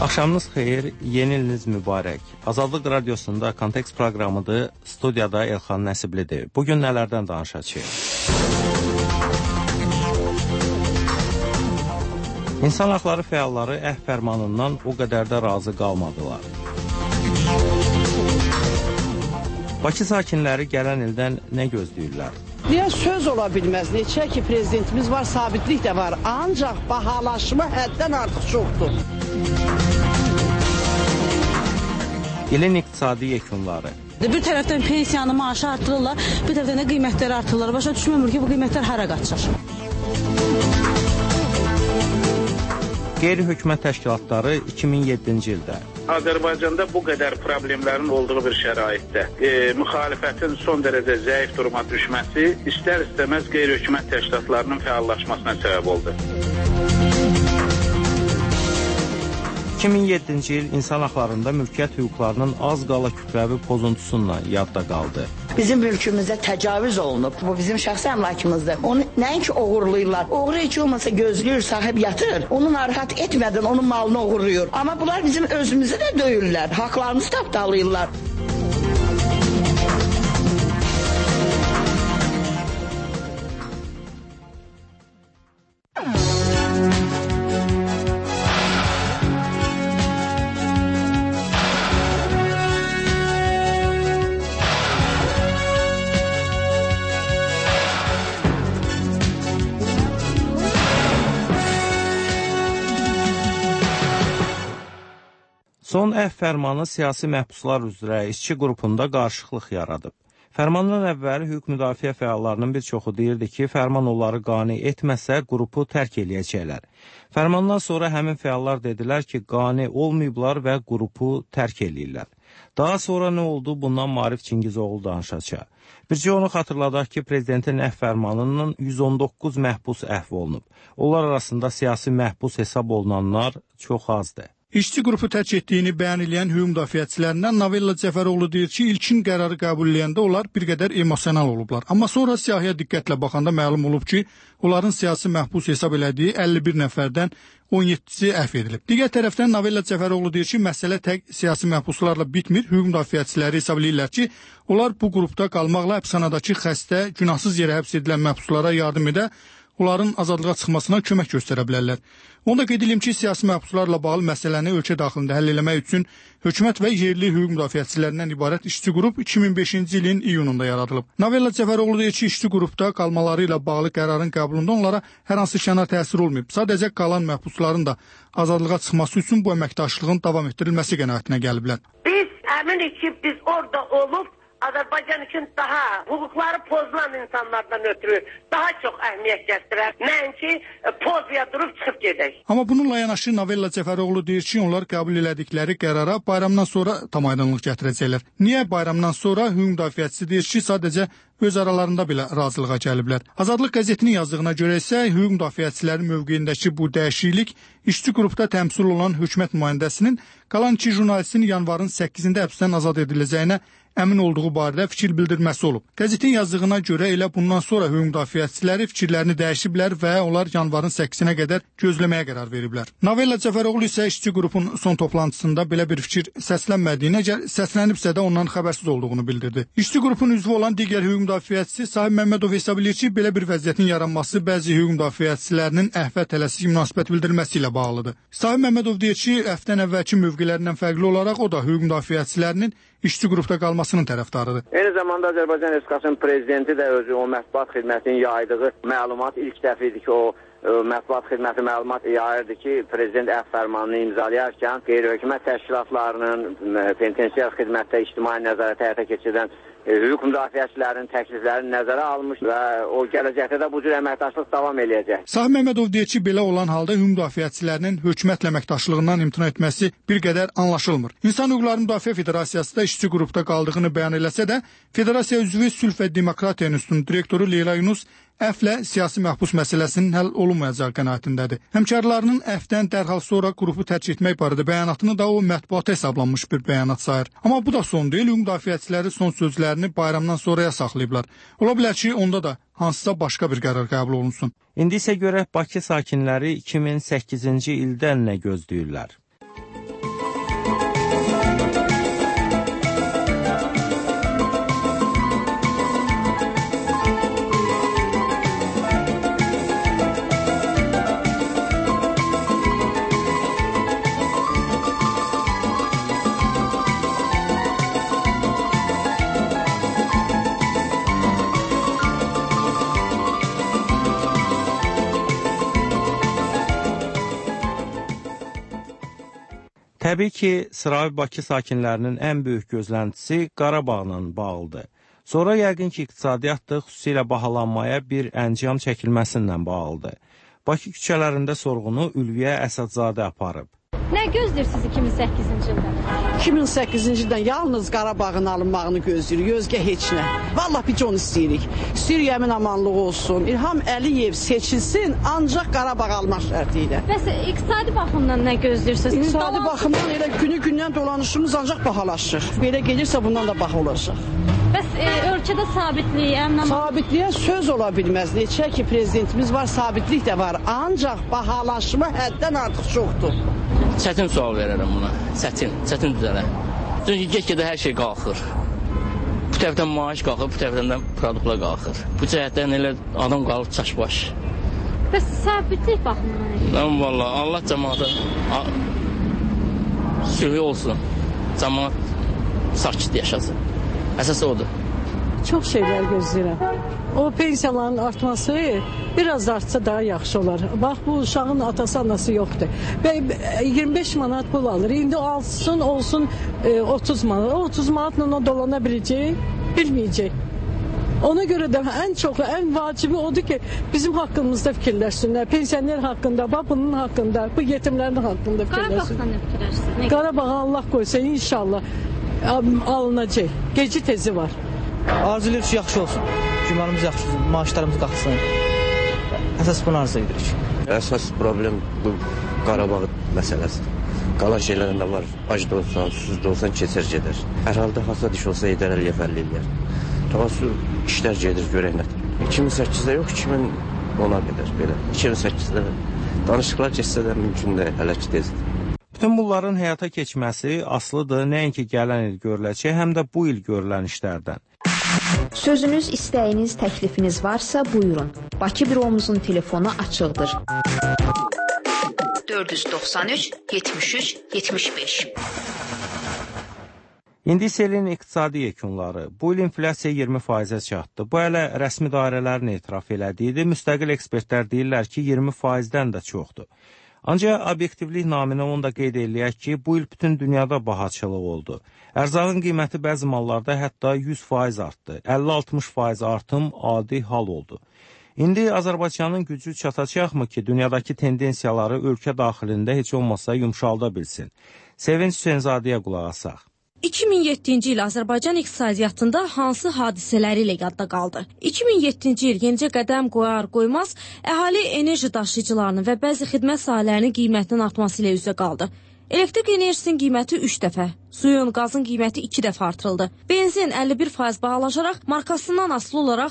Axşamınız xeyir, yeni iliniz mübarək. Azadlıq Radiosunda Kontekst proqramıdır, studiyada Elxan Nəsiblidir. Bugün nələrdən danışacağıq? İnsan haqları fəalları fərmanından o qədər də razı qalmadılar. Bakı sakinləri gələn ildən nə gözləyirlər? Deyən söz ola bilməz. Neçə ki prezidentimiz var, sabitlik də var. Ancaq bahalaşma həddən artıq çoxdur. İlin iqtisadi yekunları. Bir tərəfdən pensiyanı, maaşı artırırlar, bir tərəfdən də qiymətləri artırırlar. Başa düşmürəm ki, bu qiymətlər hara qaçır? Qeyri-hökumət təşkilatları 2007-ci ildə Azərbaycanda bu qədər problemlərin olduğu bir şəraitdə müxalifətin son dərəcə zəif duruma düşməsi istər-istəməz qeyri-hökumət təşkilatlarının fəallaşmasına səbəb oldu. 2007-ci il insan haqlarında mülkiyyət hüquqlarının az qala kütləvi pozuntusunla yadda qaldı. Bizim mülkümüzdə təcavüz olunub. Bu bizim şəxsi əmlakımızdır. Onu nəinki oğurlayırlar. Oğru heç olmasa gözləyir, sahib yatır. Onu narahat etmədən onun malını oğurlayır. Amma bunlar bizim özümüzü də döyürlər. Haqlarımızı tapdalayırlar. Son fərmanı siyasi məhbuslar üzrə işçi qrupunda qarışıqlıq yaradıb. Fərmandan əvvəl hüquq müdafiə fəallarının bir çoxu deyirdi ki, fərman onları qane etməsə qrupu tərk eləyəcəklər. Fərmandan sonra həmin fəallar dedilər ki, qane olmayıblar və qrupu tərk eləyirlər. Daha sonra nə oldu? Bundan Maarif Çingizoğlu danışacaq. Bircə onu xatırladaq ki, prezidentin fərmanından 119 məhbus əhv olunub. Onlar arasında siyasi məhbus hesab olunanlar çox azdır. İşçi qrupu tərk etdiyini bəyan edən hüquq müdafiəçilərindən Novella Cəfəroğlu deyir ki, ilkin qərarı qəbul edəndə onlar bir qədər emosional olublar. Amma sonra siyahıya diqqətlə baxanda məlum olub ki, onların siyasi məhbus hesab elədiyi 51 nəfərdən 17-si əhv edilib. Digər tərəfdən Novella Cəfəroğlu deyir ki, məsələ tək siyasi məhbuslarla bitmir. Hüquq müdafiəçiləri hesab edirlər ki, onlar bu qrupda qalmaqla həbsxanadakı xəstə, günahsız yerə həbs edilən məhbuslara yardım edə, onların azadlığa çıxmasına kömək göstərə bilərlər. Onu da qeyd edim ki, siyasi məhbuslarla bağlı məsələni ölkə daxilində həll eləmək üçün hökumət və yerli hüquq müdafiəçilərindən ibarət işçi qrup 2005-ci ilin iyununda yaradılıb. Novella Cəfəroğlu deyir ki, işçi qrupda qalmaları ilə bağlı qərarın qəbulunda onlara hər hansı kənar təsir olmayıb. Sadəcə qalan məhbusların da azadlığa çıxması üçün bu əməkdaşlığın davam etdirilməsi qənaətinə gəliblər. Biz əminik ki, biz orada olub Azərbaycan üçün daha hüquqları pozulan insanlardan ötürü daha çox əhmiyyət göstərər. Nəinki pozya durub çıxıb gedək. Amma bununla yanaşı Novella Cəfəroğlu deyir ki, onlar qəbul elədikləri qərara bayramdan sonra tam aydınlıq gətirəcəklər. Niyə bayramdan sonra? Hüquq müdafiəçisi deyir ki, sadəcə öz aralarında belə razılığa gəliblər. Azadlıq qəzetinin yazdığına görə isə hüquq müdafiəçilərin mövqeyindəki bu dəyişiklik işçi qrupda təmsil olan hökumət nümayəndəsinin qalan 2 jurnalistin yanvarın 8-də həbsdən azad ediləcəyinə əmin olduğu barədə fikir bildirməsi olub. Qəzetin yazdığına görə elə bundan sonra hüquq müdafiəçiləri fikirlərini dəyişiblər və onlar yanvarın 8-nə qədər gözləməyə qərar veriblər. Novella Cəfəroğlu isə işçi qrupun son toplantısında belə bir fikir səslənmədiyini, əgər səslənibsə də ondan xəbərsiz olduğunu bildirdi. İşçi qrupun üzvü olan digər hüquq müdafiəçisi Sahib Məmmədov hesab edir ki, belə bir vəziyyətin yaranması bəzi hüquq müdafiəçilərinin əhvə tələsik münasibət bildirməsi ilə bağlıdır. Sahib Məmmədov deyir ki, əfvdən əvvəlki mövqelərindən fərqli olaraq o da hüquq müdafiəçilərinin işçi qrupda qalmasının tərəfdarıdır. Eyni zamanda Azərbaycan Respublikasının prezidenti də özü o mətbuat xidmətinin yaydığı məlumat ilk dəfə idi ki, o mətbuat xidməti məlumat yayırdı ki, prezident fərmanını imzalayarkən qeyri-hökumət təşkilatlarının penitensiar xidmətdə ictimai nəzarətə həyata keçirən hüquq müdafiəçilərinin təkliflərini nəzərə almış və o gələcəkdə də bu cür əməkdaşlıq davam eləyəcək. Sahib Məmmədov deyir ki, belə olan halda hüquq müdafiəçilərinin hökumətlə əməkdaşlığından imtina etməsi bir qədər anlaşılmır. İnsan Hüquqları Müdafiə Federasiyası da işçi qrupda qaldığını bəyan eləsə də, Federasiya üzvü Sülh və Demokratiya İnstitutunun direktoru Leyla Yunus əfvlə siyasi məhbus məsələsinin həll olunmayacağı qənaətindədir. Həmkarlarının əfvdən dərhal sonra qrupu tərk etmək barədə bəyanatını da o mətbuata hesablanmış bir bəyanat sayır. Amma bu da son deyil, hüquq müdafiəçiləri son sözlərini bayramdan sonraya saxlayıblar. Ola bilər ki, onda da hansısa başqa bir qərar qəbul olunsun. İndi isə görək Bakı sakinləri 2008-ci ildən nə gözləyirlər? Təbii ki, Sıravi Bakı sakinlərinin ən böyük gözləntisi Qarabağla bağlıdır. Sonra yəqin ki, iqtisadiyyat da xüsusilə bahalanmaya bir əncam çəkilməsindən bağlıdır. Bakı küçələrində sorğunu Ülviyə Əsədzadə aparıb. Nə gözləyirsiniz 2008-ci ildən? 2008-ci ildən yalnız Qarabağın alınmağını gözləyirik, özgə heç nə. Vallahi biz onu istəyirik. İstəyirik əmin amanlıq olsun. İlham Əliyev seçilsin, ancaq Qarabağ almaq şərti ilə. Bəs iqtisadi baxımdan nə gözləyirsiniz? İqtisadi baxımdan elə günü-gündən dolanışımız ancaq bahalaşır. Belə gelirsə bundan da baha olacaq. Bəs ölkədə sabitlik, sabitliyə söz ola bilməz. Neçə ki prezidentimiz var, sabitlik də var. Ancaq bahalaşma həddən artıq çoxdur. Çətin sual verərəm buna. Çətin düzələ. Çünki get-gedə hər şey qalxır. Bu tərəfdən maaş qalxır, bu tərəfdən də produktlar qalxır. Bu cəhətdən elə adam qalır çaşbaş. Bəs sabitlik baxımından? Vallahi Allah cəmaata sülhü olsun. Cəmaat sakit yaşasın. Əsas odur. Çox şeylər gözləyirəm. O pensiyaların artması biraz artsa daha yaxşı olar. Bax, bu uşağın atası, anası yoxdur. Və 25 manat pul alır. İndi alsın, olsun 30 manat. O 30 manatla o dolana biləcək, bilməyəcək. Ona görə də ən vacibi odur ki, bizim haqqımızda fikirləşsinlər. Pensioner haqqında, bunun haqqında, bu yetimlərin haqqında fikirləşsinlər. Qarabağdan nə fikirləşsiniz? Qarabağa Allah qoysa inşallah alınacaq. Geci tezi var. Arzulayırıq ki, yaxşı olsun. Günlərimiz yaxşı olsun, maaşlarımız qalxsın. Əsas bunu arzu edirik. Əsas problem bu Qarabağ məsələsidir. Qalan şeylərində var. Ac da olsan, susuz da olsan keçər gedər. Hər halda hasad iş olsa edər eləyər, fəlli eləyər. Tavası işlər gedir, görək nə. 2008-də yox, 2010-a qədər belə. 2008-də danışıqlar keçsə də mümkün deyil, hələ ki tezdir. Bütün bunların həyata keçməsi asılıdır nəinki gələn il görüləcək, həm də bu il görülən işlərdən. Sözünüz, istəyiniz, təklifiniz varsa buyurun. Bakı büromuzun telefonu açıqdır. 493 73 75. İndi isə ilin iqtisadi yekunları. Bu il inflyasiya 20%-ə çatdı. Bu hələ rəsmi dairələrin etiraf elədiyidir. Müstəqil ekspertlər deyirlər ki, 20%-dən də çoxdur. Ancaq obyektivlik naminə onu da qeyd eləyək ki, bu il bütün dünyada bahaçılıq oldu. Ərzağın qiyməti bəzi mallarda hətta 100% artdı. 50-60% artım adi hal oldu. İndi Azərbaycanın gücü çatacaqmı ki, dünyadakı tendensiyaları ölkə daxilində heç olmasa yumşalda bilsin? Sevinç Hüseynzadəyə qulaq asaq. 2007-ci il Azərbaycan iqtisadiyyatında hansı hadisələri ilə yadda qaldı? 2007-ci il yenicə qədəm qoyar-qoymaz əhali enerji daşıyıcılarının və bəzi xidmət sahələrinin qiymətinin artması ilə üzə qaldı. Elektrik enerjisinin qiyməti 3 dəfə, suyun, qazın qiyməti 2 dəfə artırıldı. Benzin 51% bahalaşaraq markasından asılı olaraq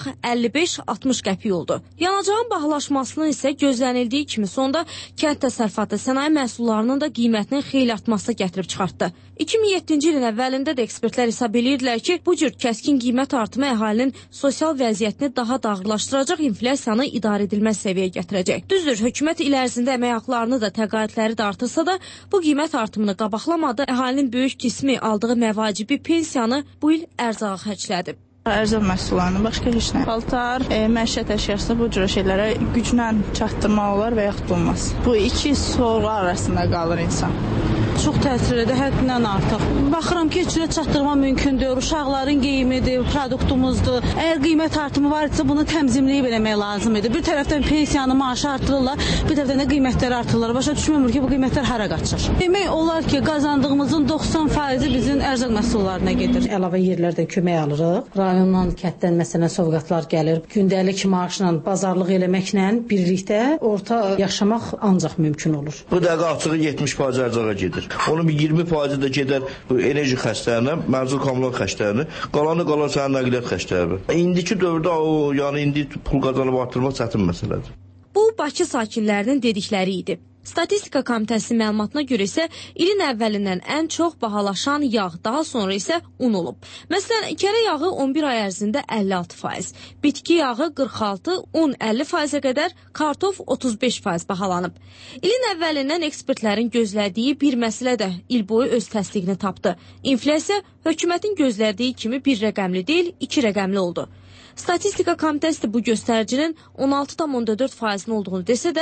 55-60 qəpik oldu. Yanacağın bahalaşmasının isə gözlənildiyi kimi sonda kənd təsərrüfatı sənaye məhsullarının da qiymətinin xeyli artmasına gətirib çıxartdı. 2007-ci ilin əvvəlində də ekspertlər hesab edirdilər ki, bu cür kəskin qiymət artımı əhalinin sosial vəziyyətini daha da ağırlaşdıracaq, inflyasiyanı idarə edilməz səviyyəyə gətirəcək. Düzdür, hökumət il ərzində əmək haqlarını da, təqaüdləri də artırsa da, bu qiymət artımını qabaqlamadı, əhalinin böyük qismi aldığı məvacibi pensiyanı bu il ərzağa xərclədi. Ərzaq məhsullarını, başqa heç nə. Paltar, məişət əşyası bu cür şeylərə güclə çatdırmaq olar və yaxud olmaz. Bu iki sorğu arasında qalır insan. Çox təsir edir, həddindən artıq. Baxıram ki, heç nə çatdırma mümkündür, uşaqların qiymətidir, produktumuzdur. Əgər qiymət artımı var isə bunu təmzimləyib eləmək lazım idi. Bir tərəfdən pensiyanı, maaşı artırırlar, bir tərəfdən də qiymətləri artırırlar. Başa düşmürəm ki, bu qiymətlər hara qaçır. Demək olar ki, qazandığımızın 90% bizim ərzaq məhsullarına gedir. Əlavə yerlərdən kömək alırıq. Rayondan, kənddən məsələn sovqatlar gəlir. Gündəlik maaşla, bazarlıq eləməklə birlikdə orta yaşamaq ancaq mümkün olur. Bu dəqiqə açığı 70% ərzağa gedir. Onun bir 20% də gedər enerji xərclərinə, mənzil kommunal xərclərinə, qalanı sənin nəqliyyat xərclərinə. İndiki dövrdə yəni indi pul qazanıb artırmaq çətin məsələdir. Bu Bakı sakinlərinin dedikləri idi. Statistika Komitəsinin məlumatına görə isə ilin əvvəlindən ən çox bahalaşan yağ, daha sonra isə un olub. Məsələn, kərə yağı 11 ay ərzində 56%, bitki yağı 46%, un 50%-ə qədər, kartof 35% bahalanıb. İlin əvvəlindən ekspertlərin gözlədiyi bir məsələ də il boyu öz təsdiqini tapdı. İnflyasiya hökumətin gözlədiyi kimi bir rəqəmli deyil, 2 rəqəmli oldu. Statistika Komitəsi bu göstəricinin 16,4%-nin olduğunu desə də,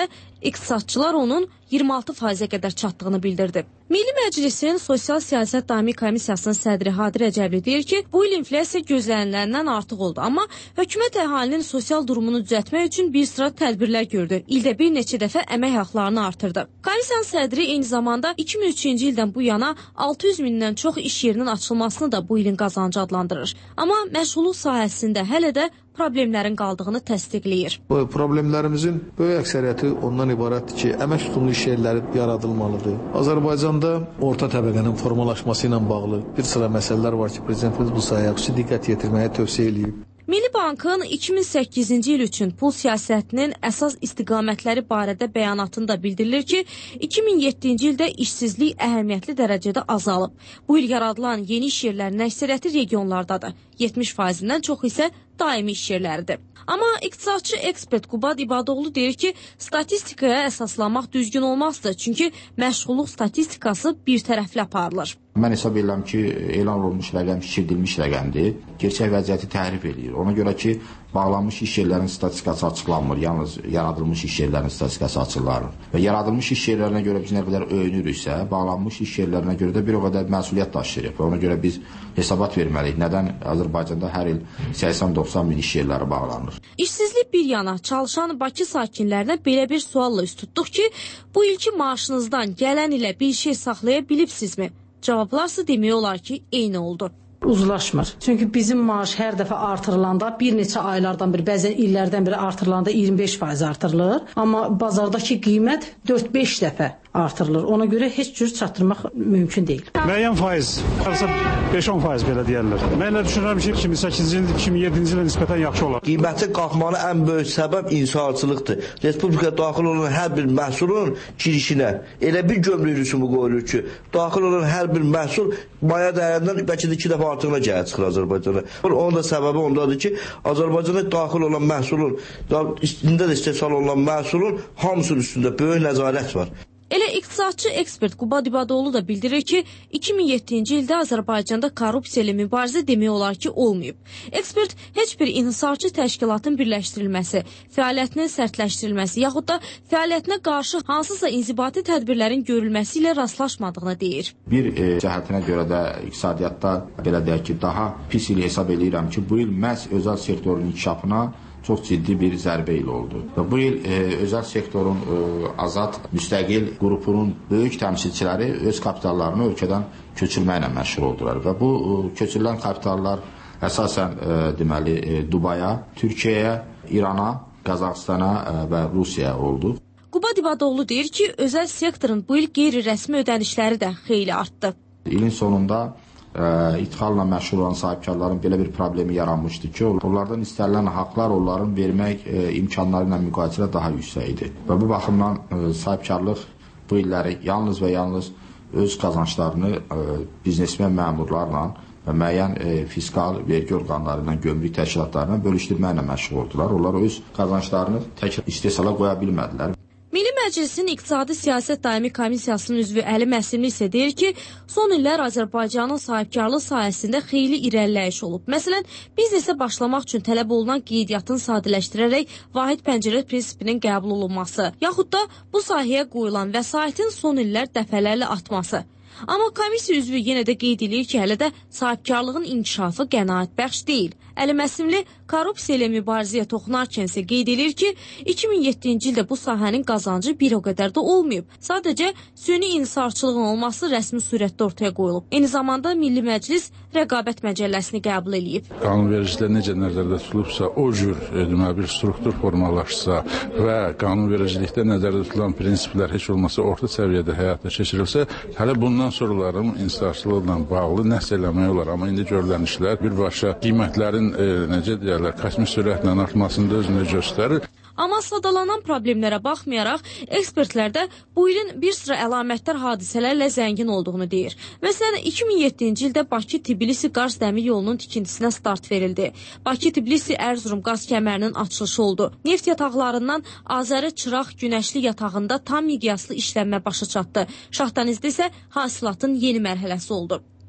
İqtisadçılar onun 26%-ə qədər çatdığını bildirdi. Milli Məclisin Sosial Siyasət Daimi Komissiyasının sədri Hadi Rəcəbli deyir ki, bu il inflyasiya gözlənilənlərindən artıq oldu. Amma hökumət əhalinin sosial durumunu düzəltmək üçün bir sıra tədbirlər gördü. İldə bir neçə dəfə əmək haqlarını artırdı. Komissiyanın sədri eyni zamanda 2003-cü ildən bu yana 600 mindən çox iş yerinin açılmasını da bu ilin qazancı adlandırır. Amma məşğulluq sahəsində hələ də problemlərin qaldığını təsdiqləyir. Bu problemlərimizin böyük əksəriyyəti ondan ibarətdir ki, əmək tutumlu iş yerləri yaradılmalıdır. Azərbaycanda orta təbəqənin formalaşması ilə bağlı bir sıra məsələlər var ki, Prezidentimiz bu sahəyə xüsusi diqqət yetirməyə tövsiyə edib. Milli Bankın 2008-ci il üçün pul siyasətinin əsas istiqamətləri barədə bəyanatında bildirilir ki, 2007-ci ildə işsizlik əhəmiyyətli dərəcədə azalıb. Bu il yaradılan yeni iş yerlərinin əksəriyyəti regionlardadır. 70%-dən çox isə daimi iş yerləridir. Amma iqtisadçı ekspert Qubad İbadoğlu deyir ki, statistikaya əsaslanmaq düzgün olmazdır. Çünki məşğulluq statistikası bir tərəfli aparılır. Mən hesab edirəm ki, elan olunmuş rəqəm şişirdilmiş rəqəmdir. Gerçək vəziyyəti təhrif edir. Ona görə ki, bağlanmış iş yerlərinin statistikası açıqlanmır. Yalnız yaradılmış iş yerlərinin statistikası açıqlanır. Və yaradılmış iş yerlərinə görə biz nə qədər öyünürüksə, bağlanmış iş yerlərinə görə də bir o qədər məsuliyyət daşıyırıq. Ona görə biz hesabat verməliyik. Nədən Azərbaycanda hər il 80-90 min iş yerləri bağlanır? İşsizlik bir yana, çalışan Bakı sakinlərinə belə bir sualla üst tutduq ki, bu ilki maaşınızdan gələn ilə bir şey saxlaya bilibsizmi? Cavablarsa demək olar ki, eyni oldu. Uzlaşmır. Çünki bizim maaş hər dəfə artırılanda bir neçə aylardan biri, bəzən illərdən biri artırılanda 25% artırılır. Amma bazardakı qiymət 4-5 dəfə artırılır. Ona görə heç cür çatdırmaq mümkün deyil. Müəyyən faiz, varsa 5-10% belə deyərlər. Mən elə düşünürəm ki, 2008-ci il, 2007-ci ilə nisbətən yaxşı olar. Qiymətin qalxmanın ən böyük səbəb inşaatçılıqdır. Respublikaya daxil olan hər bir məhsulun girişinə elə bir gömrük rüsumu qoyulur ki, daxil olan hər bir məhsul maya dəyərindən bəlkə də 2 dəfə artığına gəlib çıxır Azərbaycana. Onun da səbəbi ondadır ki, Azərbaycana daxil olan məhsulun, üstündə də istehsal olan məhsulun hamısının üstündə böyük nəzarət var. Elə iqtisadçı ekspert Qubad İbadoğlu da bildirir ki, 2007-ci ildə Azərbaycanda korrupsiya ilə mübarizə demək olar ki, olmayıb. Ekspert heç bir inhisarçı təşkilatın birləşdirilməsi, fəaliyyətinin sərtləşdirilməsi yaxud da fəaliyyətinə qarşı hansısa inzibati tədbirlərin görülməsi ilə rastlaşmadığını deyir. Bir cəhətinə görə də iqtisadiyyatda belə deyək ki, daha pis il hesab edirəm ki, bu il məhz özəl sektorun inkişafına çox ciddi bir zərbə il oldu. Və bu il özəl sektorun azad müstəqil qrupunun böyük təmsilçiləri öz kapitallarını ölkədən köçürməklə məşğul oldular. Və bu köçürülən kapitallar əsasən deməli Dubaya, Türkiyəyə, İrana, Qazaxstana və Rusiyaya oldu. Qubad İbadoğlu deyir ki, özəl sektorun bu il qeyri-rəsmi ödənişləri də xeyli artdı. İlin sonunda idxalla məşğul olan sahibkarların belə bir problemi yaranmışdı ki, onlardan istənilən haqlar onların vermək imkanları ilə müqayisələ daha yüksək idi. Və bu baxımdan sahibkarlıq bu illəri yalnız və yalnız öz qazanclarını biznesmen məmurlarla və müəyyən fiskal vergi orqanları ilə, gömrük təşkilatlarına bölüşdürməklə məşğul oldular. Onlar öz qazanclarını tək istehsala qoya bilmədilər. Milli Məclisin İqtisadi Siyasət Daimi Komissiyasının üzvü Əli Məsimli isə deyir ki, son illər Azərbaycanın sahibkarlıq sahəsində xeyli irəliləyiş olub. Məsələn, biznesə başlamaq üçün tələb olunan qeydiyyatın sadələşdirərək vahid pəncərə prinsipinin qəbul olunması, yaxud da bu sahəyə qoyulan vəsaitin son illər dəfələrlə artması. Amma komissiya üzvü yenə də qeyd edir ki, hələ də sahibkarlığın inkişafı qənaətbəxş deyil. Əli Məsimli korrupsiya ilə mübarizəyə toxunarkən isə qeyd edir ki, 2007-ci ildə bu sahənin qazancı bir o qədər də olmayıb. Sadəcə süni inhisarçılığın olması rəsmi surətdə ortaya qoyulub. Eyni zamanda Milli Məclis rəqabət məcəlləsini qəbul edib. Qanunvericilikdə necə nəzərdə tutulubsa, o cür bir struktur formalaşsa və qanunvericilikdə nəzərdə tutulan prinsiplər heç olmasa orta səviyyədə həyata keçirilsə, hələ bundan sonraların inhisarçılıqla bağlı nəsə eləmək olar. Amma indi görülən işlər birbaşa qiymətlərin necə deyərlər, kosmik sürətlə artmasında özünü göstərir. Amma sadalanan problemlərə baxmayaraq, ekspertlər də bu ilin bir sıra əlamətdar hadisələrlə zəngin olduğunu deyir. Məsələn, 2007-ci ildə Bakı-Tbilisi-Qars dəmir yolunun tikintisinə start verildi. Bakı-Tbilisi-Ərzurum qaz kəmərinin açılışı oldu. Neft yataqlarından Azəri-Çıraq günəşli yatağında tam miqyaslı işlənmə başa çatdı. Şahdənizdə isə hasilatın yeni mərhələsi oldu.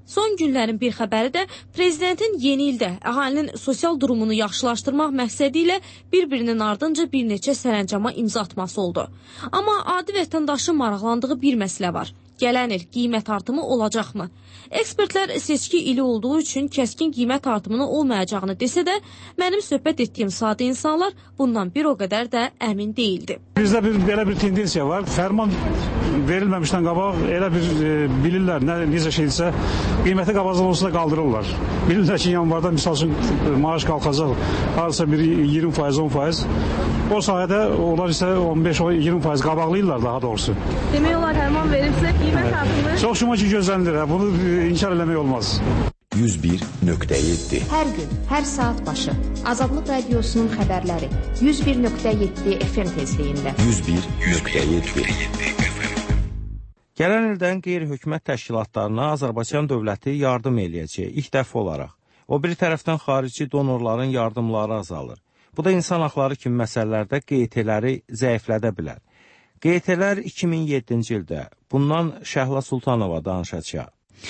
Son günlərin bir xəbəri də prezidentin yeni ildə əhalinin sosial durumunu yaxşılaşdırmaq məqsədi ilə bir-birinin ardınca bir neçə sərəncama imza atması oldu. Amma adi vətəndaşın maraqlandığı bir məsələ var. Gələn il qiymət artımı olacaqmı? Ekspertlər seçki ili olduğu üçün kəskin qiymət artımının olmayacağını desə də, mənim söhbət etdiyim sadə insanlar bundan bir o qədər də əmin deyildi. Bizdə belə bir tendensiya var. Fərman verilməmişdən qabaq elə bir bilirlər, necə şeydirsə, qiyməti qabaqcadan qaldırırlar. Bilirlər ki, yanvarda misal üçün maaş qalxacaq, harasa bir 20%, 10%. O sayədə onlar isə 15-20% qabaqlayırlar daha doğrusu. Demək olar fərman verilsə qiymət artımı? Çox şuma ki gözlənilir, bunu inkar eləmək olmaz. 101.7 Hər gün, hər saat başı Azadlıq Radiosunun xəbərləri 101.7 FM tezliyində. 101.7 Gələn ildən qeyri-hökumət təşkilatlarına Azərbaycan dövləti yardım eləyəcək ilk dəfə olaraq. O bir tərəfdən xarici donorların yardımları azalır. Bu da insan haqları kimi məsələlərdə QT-ləri zəiflədə bilər. QT-lər 2007-ci ildə. Bundan Şəhla Sultanova danışacaq.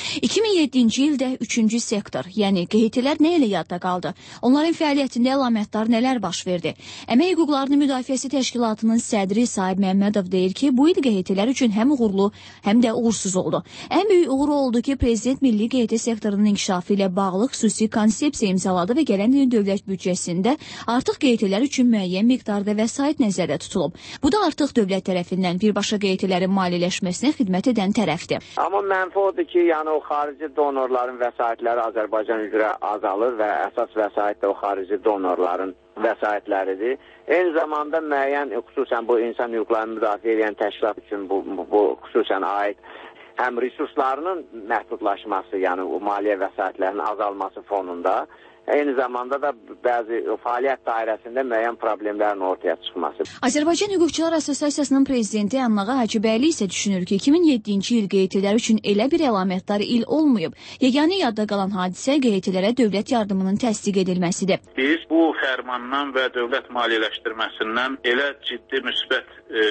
2007-ci ildə 3-cü sektor, yəni QT-lər nə ilə yadda qaldı? Onların fəaliyyətində əlamətdar nələr baş verdi? Əmək hüquqlarının müdafiəsi təşkilatının sədri Sahib Məmmədov deyir ki, bu il QT-lər üçün həm uğurlu, həm də uğursuz oldu. Ən böyük uğuru oldu ki, Prezident Milli QT sektorunun inkişafı ilə bağlı xüsusi konsepsiya imzaladı və gələn ilin dövlət büdcəsində artıq QT-lər üçün müəyyən miqdarda vəsait nəzərdə tutulub. Bu da artıq dövlət tərəfindən birbaşa QT-lərin maliyyələşməsinə xidmət edən tərəfdir. Amma mənfi odur ki, yəni o xarici donorların vəsaitləri Azərbaycan üzrə azalır və əsas vəsait də o xarici donorların vəsaitləridir. Eyni zamanda müəyyən, xüsusən bu insan hüquqlarını müdafiə edən təşkilat üçün bu xüsusən aid həm resurslarının məhdudlaşması, yəni o maliyyə vəsaitlərinin azalması fonunda, eyni zamanda da bəzi fəaliyyət dairəsində müəyyən problemlərin ortaya çıxması. Azərbaycan Hüquqçular Assosiasiyasının prezidenti Anlağa Hacıbəyli isə düşünür ki, 2007-ci il QT-lər üçün elə bir əlamətdar il olmayıb. Yeganə yadda qalan hadisə QT-lərə dövlət yardımının təsdiq edilməsidir. Biz bu fərmandan və dövlət maliyyələşdirməsindən elə ciddi müsbət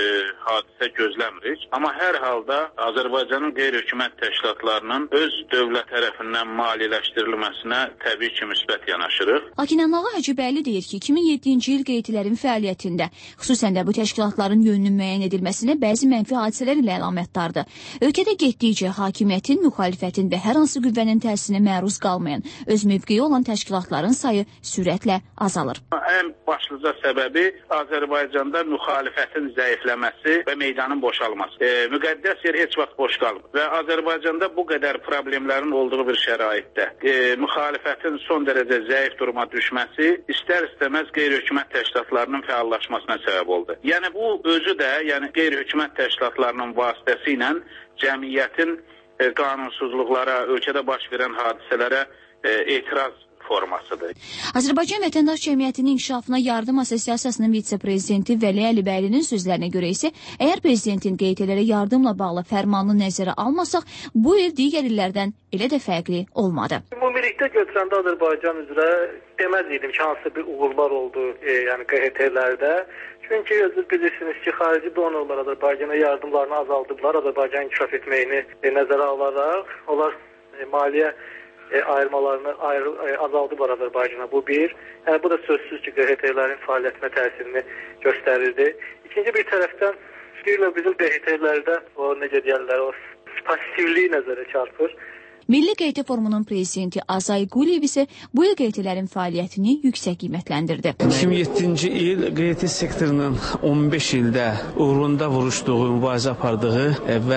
hadisə gözləmirik. Amma hər halda Azərbaycanın qeyri-hökumət təşkilatlarının öz dövlət tərəfindən maliyyələşdirilməsinə təbii ki, müsbət yanaşırıq. Lakin Anlağa Hacıbəyli deyir ki, 2007-ci il QT-lərin fəaliyyətində, xüsusən də bu təşkilatların yönünün müəyyən edilməsinə bəzi mənfi hadisələr ilə əlamətdardır. Ölkədə getdikcə hakimiyyətin, müxalifətin və hər hansı qüvvənin təsirinə məruz qalmayan, öz mövqeyi olan təşkilatların sayı sürətlə azalır. Ən başlıca səbəbi Azərbaycanda müxalifətin zəifləməsi və meydanın boşalması. Müqəddəs yer heç vaxt boş qalmır və Azərbaycanda bu qədər problemlərin olduğu bir şəraitdə müxalifətin son dərəcə zəif duruma düşməsi istər-istəməz qeyri-hökumət təşkilatlarının fəallaşmasına səbəb oldu. Yəni bu özü də, yəni qeyri-hökumət təşkilatlarının vasitəsilə cəmiyyətin qanunsuzluqlara, ölkədə baş verən hadisələrə etiraz formasıdır. Azərbaycan Vətəndaş Cəmiyyətinin İnkişafına Yardım Assosiasiyasının vitse-prezidenti Vəli Əlibəyilinin sözlərinə görə isə, əgər prezidentin QT-lərə yardımla bağlı fərmanını nəzərə almasaq, bu il digər illərdən elə də fərqli olmadı. Ümumilikdə götürəndə Azərbaycan üzrə deməz idim ki, hansı bir uğurlar oldu, yəni QT-lərdə. Çünki özünüz bilirsiniz ki, xarici donorlar Azərbaycana yardımlarını azaldıblar, Azərbaycan inkişaf etməyini nəzərə alaraq, onlar maliyyə ayırmalarını azaldıblar Azərbaycana, bu bir. Yəni, bu da sözsüz ki, QT-lərin fəaliyyətinə təsirini göstərirdi. İkinci bir tərəfdən, bizim QT-lərdə o, necə deyərlər, o passivliyi nəzərə çarpır. Milli QT Forumunun prezidenti Azay Quliyev isə bu il QT-lərin fəaliyyətini yüksək qiymətləndirdi. 2007-ci il QT sektorunun 15 ildə uğrunda vuruşduğu, mübarizə apardığı və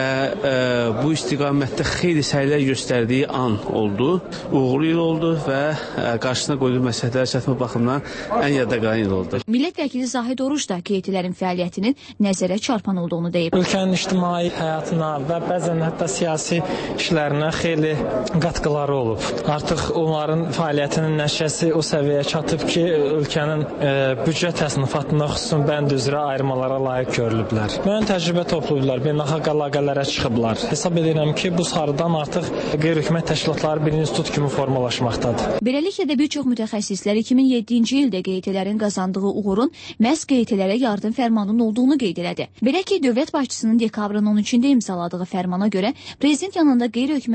bu istiqamətdə xeyli səylər göstərdiyi an oldu. Uğurlu il oldu və qarşısına qoyduğu məsələlərə çatma baxımından ən yadda qalan il oldu. Millət vəkili Zahid Oruç da QT-lərin fəaliyyətinin nəzərə çarpan olduğunu deyib. Ölkənin ictimai həyatına və bəzən hətta siyasi işlərinə xeyli qatqıları olub. Artıq onların fəaliyyətinin nəticəsi o səviyyəyə çatıb ki, ölkənin büdcə təsnifatında xüsusən bənd üzrə ayırmalara layiq görülüblər. Müəyyən təcrübə toplayıblar, beynəlxalq əlaqələrə çıxıblar. Hesab edirəm ki, bu sarıdan artıq qeyri-hökumət təşkilatları bir institut kimi formalaşmaqdadır. Beləliklə də bir çox mütəxəssislər 2007-ci ildə QT-lərin qazandığı uğurun məhz QT-lərə yardım fərmanının olduğunu qeyd elədi. Belə ki, dövlət başçısının dekabrın 13-də imzaladığı fərmana görə prezident yanında qeyri-hökumət təşkilatları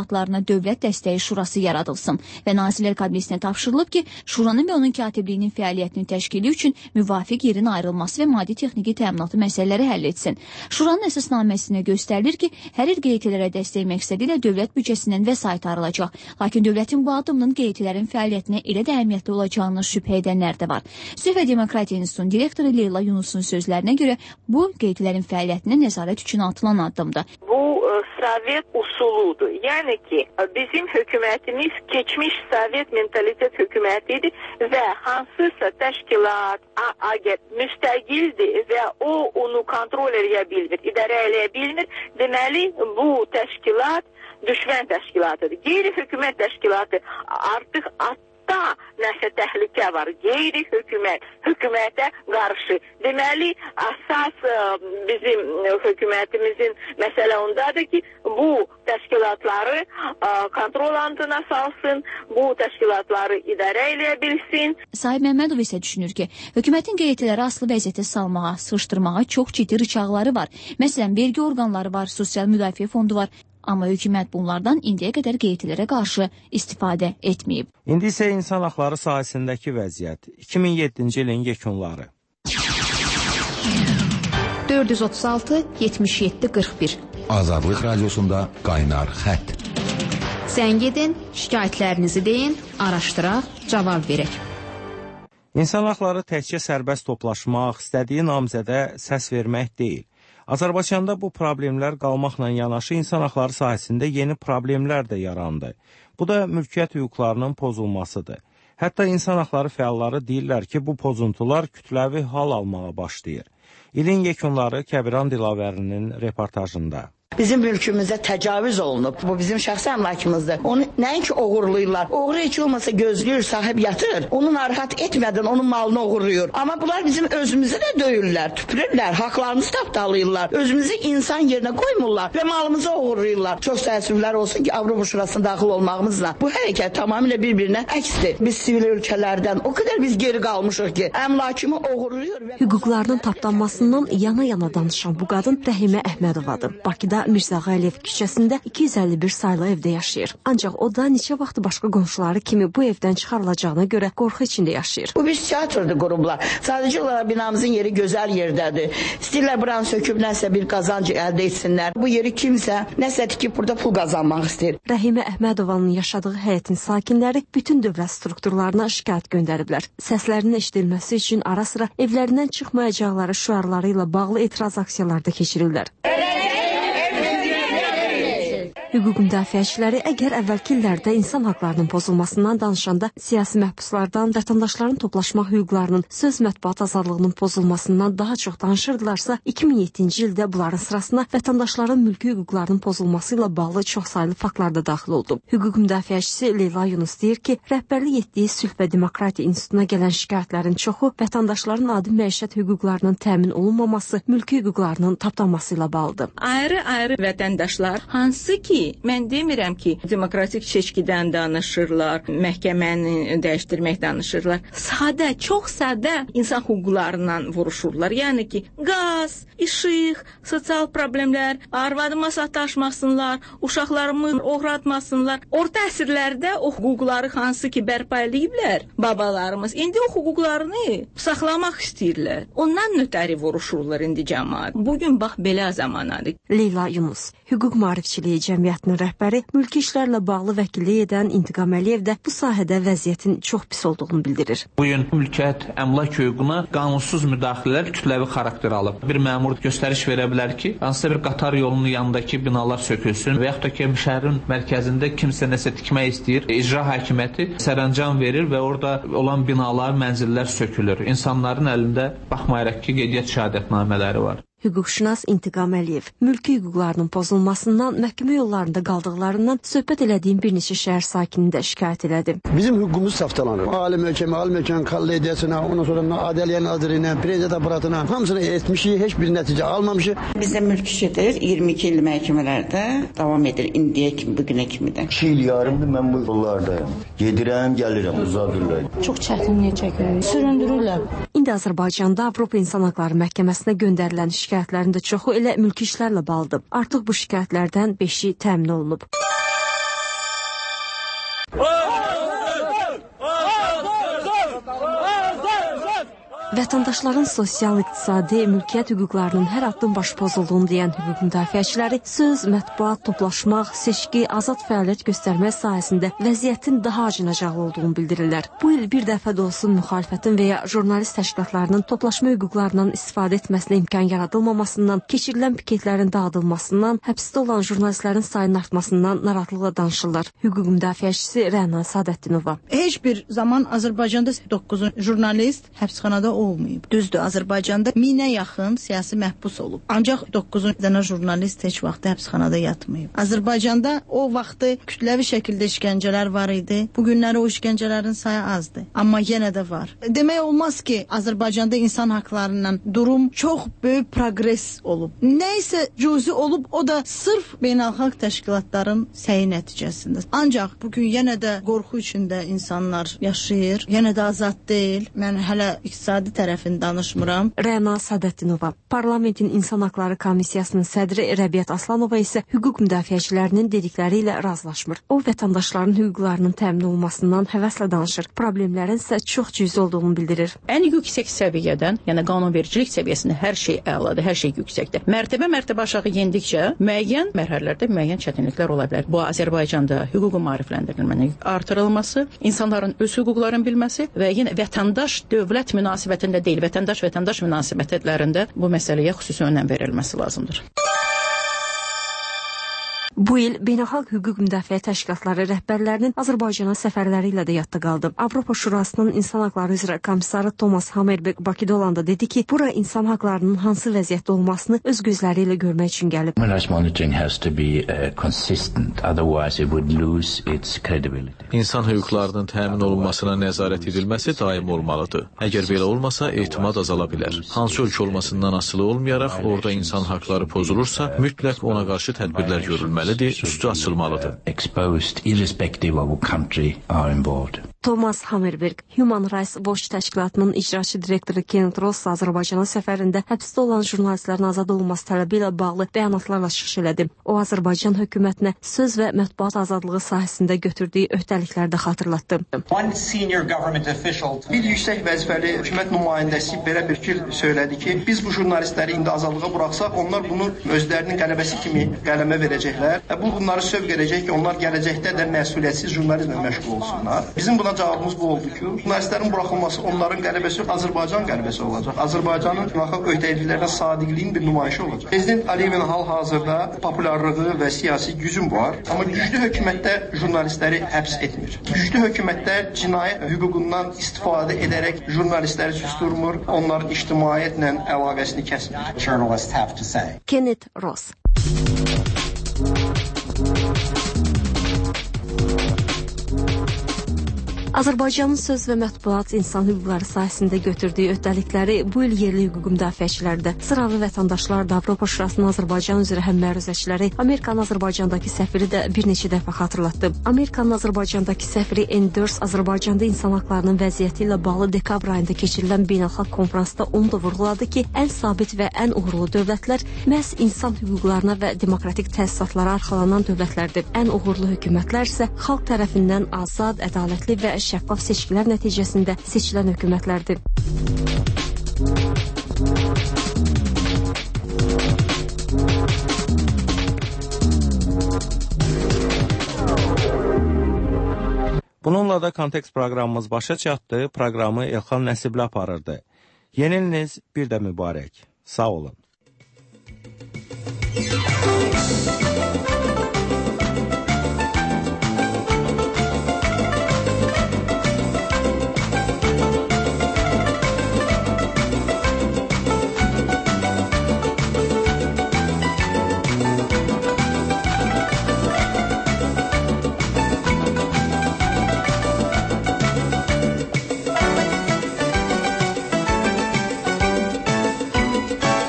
haqlarına Dövlət Dəstəyi Şurası yaradılsın və Nazirlər Kabinetinə tapşırılıb ki, Şuranın və onun katibliyinin fəaliyyətinin təşkili üçün müvafiq yerin ayrılması və maddi texniki təminatı məsələləri həll etsin. Şuranın əsasnaməsinə göstərilir ki, hər il QET-lərə dəstək məqsədi ilə dövlət büdcəsindən vəsait ayrılacaq. Lakin dövlətin bu addımının QET-lərin fəaliyyətinə elə də əhəmiyyətli olacağını şübhə edənlər də var. Sülh və Demokratiya İnstitutunun direktoru Leyla Yunusun sözlərinə görə bu QET-lərin fəaliyyətinə nəzarət üçün atılan addımdır. Bu Sovet usuludur. Yəni ki, bizim hökumətimiz keçmiş Sovet mentalitet hökumətidir və hansısa təşkilat müstəqildir və o onu kontrol edə bilmir, idarə edə bilmir. Deməli, bu təşkilat düşmən təşkilatıdır. Qeyri-hökumət təşkilatı artıq nəsə təhlükə var. Hökumətə qarşı. Deməli, əsas bizim hökumətimizin məsələ ondadır ki, bu təşkilatları kontrol altına salsın, bu təşkilatları idarə edə bilsin. Sahib Məmmədov isə düşünür ki, hökumətin QET-ləri asılı vəziyyətə salmağa, sıxışdırmağa çox ciddi rıçaqları var. Məsələn, vergi orqanları var, sosial müdafiə fondu var. Amma hökumət bunlardan indiyə qədər QET-lərə qarşı istifadə etməyib. İndi isə insan haqları sahəsindəki vəziyyət. 2007-ci ilin yekunları. 436 77 41 Azadlıq Radiosunda qaynar xətt. Zəng edin, şikayətlərinizi deyin, araşdıraq, cavab verək. İnsan haqları təkcə sərbəst toplaşmaq, istədiyi namizədə səs vermək deyil. Azərbaycanda bu problemlər qalmaqla yanaşı insan haqları sahəsində yeni problemlər də yarandı. Bu da mülkiyyət hüquqlarının pozulmasıdır. Hətta insan haqları fəalları deyirlər ki, bu pozuntular kütləvi hal almağa başlayır. İlin yekunları Kəbiran Dilavərinin reportajında. Bizim mülkümüzə təcavüz olunub. Bu bizim şəxsi əmlakımızdır. Onu nəinki oğurlayırlar. Oğru heç olmasa gözləyir, sahib yatır. Onu narahat etmədən onun malını oğurlayır. Amma bunlar bizim özümüzü də döyürlər, tüpürürlər, haqlarımızı tapdalayırlar. Özümüzü insan yerinə qoymurlar və malımızı oğurlayırlar. Çox təəssüflər olsun ki, Avropa Şurasına daxil olmağımızla bu hərəkət tamamilə bir-birinə əksdir. Biz sivil ölkələrdən o qədər biz geri qalmışıq ki, əmlakımı oğurluyor. Hüquqlarının tapdanmasından yana-yana danışan bu qadın Rəhimə Əhmədovadır. Bakıda Mirzə Əliyev küçəsində 251 saylı evdə yaşayır. Ancaq o da neçə vaxt başqa qonşuları kimi bu evdən çıxarılacağına görə qorxu içində yaşayır. Bu bir teatrdır qurublar. Sadəcə olaraq binamızın yeri gözəl yerdədir. İstəyirlər buranı söküb nəsə bir qazanc əldə etsinlər. Bu yeri kimsə nəsə tikib burada pul qazanmaq istəyir. Rəhimə Əhmədovanın yaşadığı həyətin sakinləri bütün dövlət strukturlarına şikayət göndəriblər. Səslərinin eşidilməsi üçün ara-sıra evlərindən çıxmayacaqları şüarları ilə bağlı etiraz aksiyaları da keçirirlər. Hüquq müdafiəçiləri əgər əvvəlki illərdə insan haqlarının pozulmasından danışanda siyasi məhbuslardan, vətəndaşların toplaşma hüquqlarının, söz mətbuat azadlığının pozulmasından daha çox danışırdılarsa, 2007-ci ildə bunların sırasına vətəndaşların mülki hüquqlarının pozulması ilə bağlı çoxsaylı faktlar da daxil oldu. Hüquq müdafiəçisi Leyla Yunus deyir ki, rəhbərlik etdiyi Sülh və Demokratiya İnstitutuna gələn şikayətlərin çoxu vətəndaşların adi məişət hüquqlarının təmin olunmaması, mülki hüquqlarının tapdanması ilə bağlıdır. Ayrı-ayrı vətəndaşlar, hansı ki, mən demirəm ki, demokratik seçkidən danışırlar, məhkəməni dəyişdirmək danışırlar. Sadə, çox sadə insan hüquqlarından vuruşurlar. Yəni ki, qaz, işıq, sosial problemlər, arvadıma sataşmasınlar, uşaqlarımı oğratmasınlar. Orta əsrlərdə o hüquqları hansı ki bərpa ediblər babalarımız, indi o hüquqlarını saxlamaq istəyirlər. Ondan nötəri vuruşurlar indi cəmaət. Bugün bax belə zamanadır. Leyla Yunus, hüquq maarifçiliyi cəmiyyətinin rəhbəri, mülki işlərlə bağlı vəkillik edən İntiqam Əliyev də bu sahədə vəziyyətin çox pis olduğunu bildirir. Bu gün mülkiyyət, əmlak hüququna qanunsuz müdaxilələr kütləvi xarakter alıb. Bir məmur göstəriş verə bilər ki, hansısa bir qatar yolunun yanındakı binalar sökülsün və yaxud da ki, şəhərin mərkəzində kimsə nəsə tikmək istəyir. İcra hakimiyyəti sərəncam verir və orada olan binalar, mənzillər sökülür. İnsanların əlində baxmayaraq ki, qeydiyyat şəhadətnamələri var. Hüquqşünas İntiqam Əliyev mülki hüquqlarının pozulmasından, məhkəmə yollarında qaldıqlarından söhbət elədiyim bir neçə şəhər sakinini də şikayət elədi. Bizim hüququmuz saftalanır. Ali məhkəmə, kollegiyasına, ondan sonra Adliyə Nazirinə, prezident aparatına hamısını etmişik, heç bir nəticə almamışıq. Bizdə mülk işidir, 22 il məhkəmələrdə davam edir, indiyə kimi, bugünə kimi də. 2 il yarımdır mən bu yollardayım. Gedirəm, gəlirəm, uzadırlar. Çox çətinlik çəkirik, süründürürlər. İndi Azərbaycanda Avropa İnsan Haqları Məhkəməsinə göndərilən şikayətlərin də çoxu elə mülki işlərlə bağlıdır. Artıq bu şikayətlərdən 5-i təmin olunub. Vətəndaşların sosial-iqtisadi mülkiyyət hüquqlarının hər addım baş pozulduğunu deyən hüquq müdafiəçiləri söz, mətbuat, toplaşmaq, seçki, azad fəaliyyət göstərmək sahəsində vəziyyətin daha acınacaqlı olduğunu bildirirlər. Bu il bir dəfə də olsun müxalifətin və ya jurnalist təşkilatlarının toplaşma hüquqlarından istifadə etməsinə imkan yaradılmamasından, keçirilən piketlərin dağıdılmasından, həbsdə olan jurnalistlərin sayının artmasından narahatlıqla danışırlar. Hüquq müdafiəçisi Rəna Sadəddinova. Heç bir zaman Azərbaycanda 9 jurnalist həbsxanada olmayıb. Düzdür, Azərbaycanda 1000-ə yaxın siyasi məhbus olub. Ancaq 9 dənə jurnalist heç vaxt həbsxanada yatmayıb. Azərbaycanda o vaxtı kütləvi şəkildə işgəncələr var idi. Bu günləri o işgəncələrin sayı azdır. Amma yenə də var. Demək olmaz ki, Azərbaycanda insan haqlarından durum çox böyük progres olub. Nəysə cüzi olub, o da sırf beynəlxalq təşkilatların səyi nəticəsində. Ancaq bugün yenə də qorxu içində insanlar yaşayır. Yenə də azad deyil. Mən hələ iqtisadi tərəfini danışmıram. Rəna Sadəddinova, Parlamentin İnsan Haqları Komissiyasının sədri Rəbiət Aslanova isə hüquq müdafiəçilərinin dedikləri ilə razılaşmır. O, vətəndaşların hüquqlarının təmin olunmasından həvəslə danışır. Problemlərin isə çox cüzi olduğunu bildirir. Ən yüksək səviyyədən, yəni qanunvericilik səviyyəsində hər şey əladır, hər şey yüksəkdir. Mərtəbə aşağı yendikcə müəyyən mərhələlərdə müəyyən çətinliklər ola bilər. Bu, Azərbaycanda hüququn maarifləndirilmənin artırılması, insanların öz hüquqlarını bilməsi və yenə vətəndaş dövlət münasibətində deyil, vətəndaş münasibətlərində bu məsələyə xüsusi önəm verilməsi lazımdır. Bu il beynəlxalq hüquq müdafiə təşkilatları rəhbərlərinin Azərbaycana səfərləri ilə də yadda qaldı. Avropa Şurasının İnsan Haqları üzrə komissarı Thomas Hammerberg Bakıda olanda dedi ki, bura insan haqlarının hansı vəziyyətdə olmasını öz gözləri ilə görmək üçün gəlib. İnsan hüquqlarının təmin olunmasına nəzarət edilməsi daim olmalıdır. Əgər belə olmasa, etimad azala bilər. Hansı ölkə olmasından asılı olmayaraq, orada insan haqları pozulursa, mütləq ona qarşı tədbirlər görülməlidir. Üstü açılmalıdır. Thomas Hammerberg, Human Rights Watch təşkilatının icraçı direktoru Kenneth Ross Azərbaycana səfərində həbsdə olan jurnalistlərin azad olunması tələbi ilə bağlı bəyanatlarla çıxış elədi. O, Azərbaycan hökumətinə söz və mətbuat azadlığı sahəsində götürdüyü öhdəlikləri də xatırlatdı. Bir yüksək vəzifəli hökumət nümayəndəsi belə bir fikir söylədi ki, biz bu jurnalistləri indi azadlığa buraxsaq, onlar bunu özlərinin qələbəsi kimi qələmə verəcəklər. Bu bunları sövq edəcək ki, onlar gələcəkdə də məsuliyyətsiz jurnalizmlə məşğul olsunlar. Bizim buna cavabımız bu oldu ki, jurnalistlərin buraxılması onların qələbəsi Azərbaycan qələbəsi olacaq. Azərbaycanın beynəlxalq öhdəliklərə sadiqliyin bir nümayişi olacaq. Prezident Əliyevin hal-hazırda populyarlığı və siyasi gücü var, amma güclü hökumətdə jurnalistləri həbs etmir. Güclü hökumətlər cinayət hüququndan istifadə edərək jurnalistləri susturmur, onların ictimaiyyətlə əlaqəsini kəsmir. Kenneth Ross. Azərbaycanın söz və mətbuat insan hüquqları sahəsində götürdüyü öhdəlikləri bu il yerli hüquq müdafiəçiləri də, sıravi vətəndaşlar da, Avropa Şurasının Azərbaycan üzrə həmməruzəçiləri, Amerikanın Azərbaycandakı səfiri də bir neçə dəfə xatırlatdı. Amerikanın Azərbaycandakı səfiri Enders Azərbaycanda insan haqlarının vəziyyəti ilə bağlı dekabr ayında keçirilən beynəlxalq konfransda onu da vurğuladı ki, ən sabit və ən uğurlu dövlətlər məhz insan hüquqlarına və demokratik təsisatlara arxalanan dövlətlərdir. Ən uğurlu hökumətlər isə xalq tərəfindən azad, ədalətli və şəffaf seçkilər nəticəsində seçilən hökumətlərdir. Bununla da Kontekst proqramımız başa çatdı. Proqramı Elxan Nəsibli aparırdı. Yeni iliniz bir də mübarək. Sağ olun.